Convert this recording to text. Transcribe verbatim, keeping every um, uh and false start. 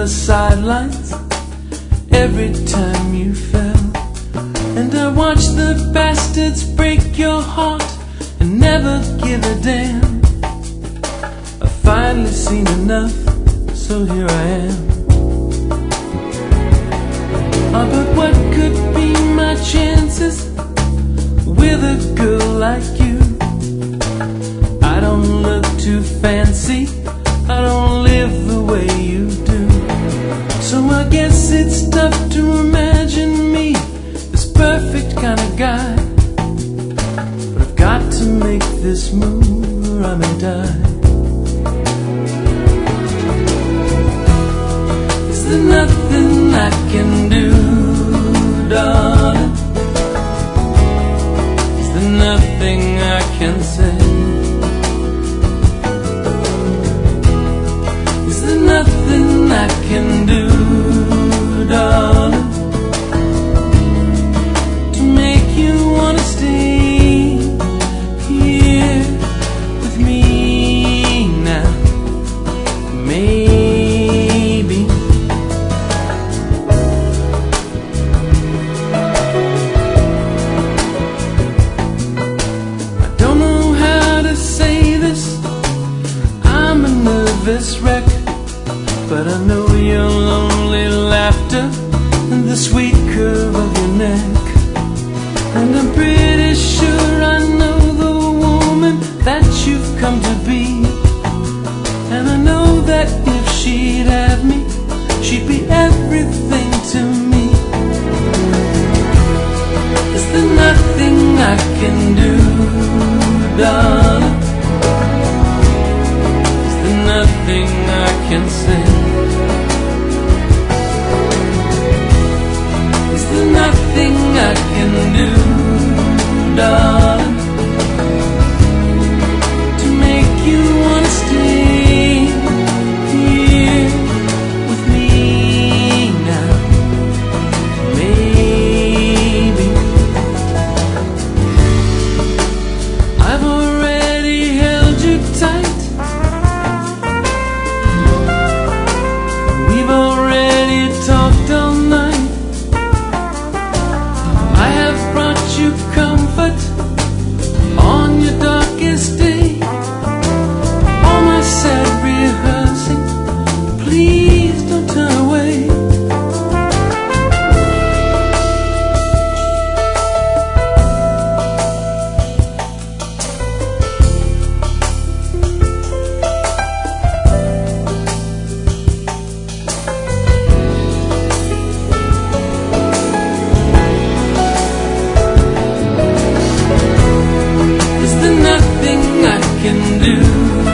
the sidelines every time you fell, and I watched the bastards break your heart and never give a damn. I've finally seen enough, so here I am. Oh, but what could be my chances with a girl like you? I don't look too fancy, I don't live the way you do. So I guess it's tough to imagine me this perfect kind of guy. But I've got to make this move or I may die. Is there nothing I can do, darling? Is there nothing I can say? Is there nothing I can do, darling, to make you wanna stay here with me now? Maybe. I don't know how to say this, I'm a nervous wreck, but I know your lonely laughter and the sweet curve of your neck. And I'm pretty sure I know the woman that you've come to be. And I know that if she'd have me, she'd be everything to me. Is there nothing I can do, darling? Is there nothing I can say? Is there nothing I can do, darling, to make you wanna stay here with me now? Maybe. I've already held you tight, we've already talked all night. I have brought you comfort on your darkest day. All my sad rehearsing, please don't turn away. Is there nothing I can do?